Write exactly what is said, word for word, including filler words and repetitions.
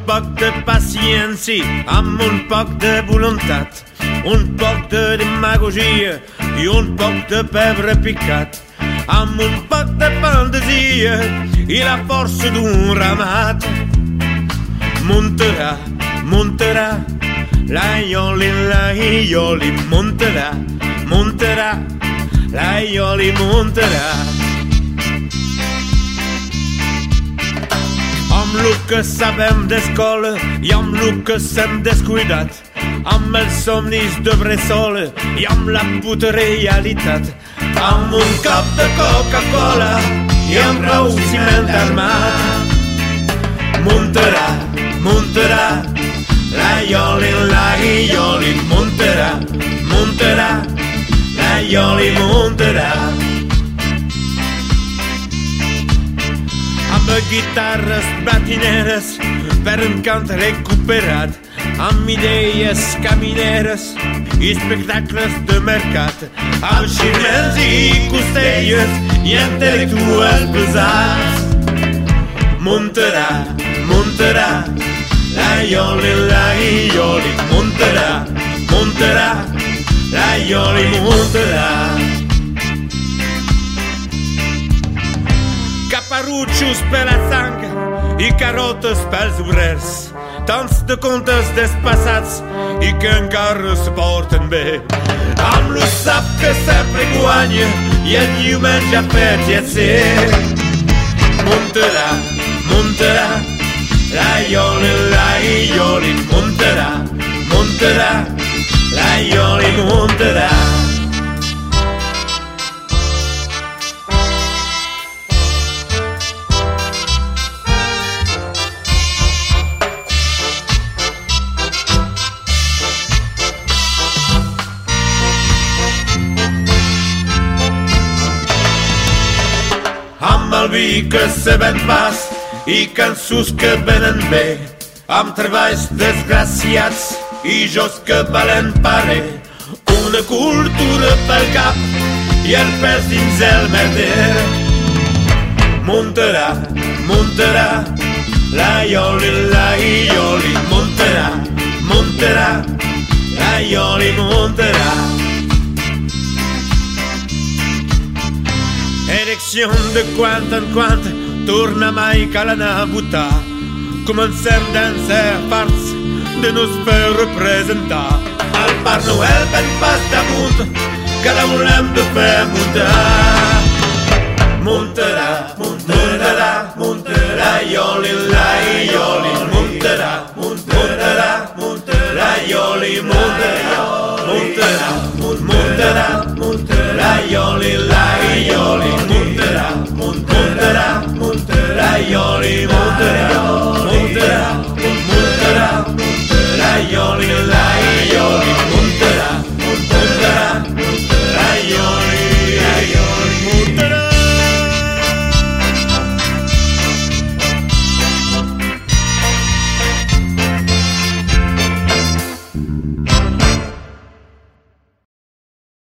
poc de paciència, amb un poc de voluntat, un poc de demagogia i un poc de pebre picat, amb un poc de fantasia i la força d'un ramat. Muntarà, muntarà, la ioli, la ioli, muntarà, muntarà, la ioli muntarà. Amb el que sabem d'escola i amb el que s'hem descuidat, amb els somnis de bressol i amb la puta realitat, amb un cop de Coca-Cola i amb prou ciment armat. Muntarà, muntarà, la ioli, la ioli muntarà, muntarà, la ioli muntarà. Amb guitarres batineres per un cant recuperat, amb idees camineres i espectacles de mercat, amb ximens i costelles i intel·lectuals pesats. Muntarà, muntarà, la ioli, la ioli muntarà, muntarà, la ioli muntarà. Caparutxos per la sang i carotes pels obrers, tants de contes despassats i que encara se porten bé, amb lo sap que sempre guanya i el diumenge ha fet lletzer. Muntarà, muntarà, la ioli, la ioli muntarà, muntarà, la ioli muntarà. Amb el vi que se ven pas i cançons que venen bé, amb treballs desgraciats i jocs que valen parer, una cultura pel cap i el pes dins el merder. Muntarà, muntarà, la ioli, la ioli muntarà, muntarà, la ioli muntarà. Elecció de quant en quant torna mai cal anar a votar, comencem d'en ser parts de nos fer representar. El Pare Noel ben pas damunt, que la volem de fer muntar. Muntarà, muntarà, muntarà, ioli,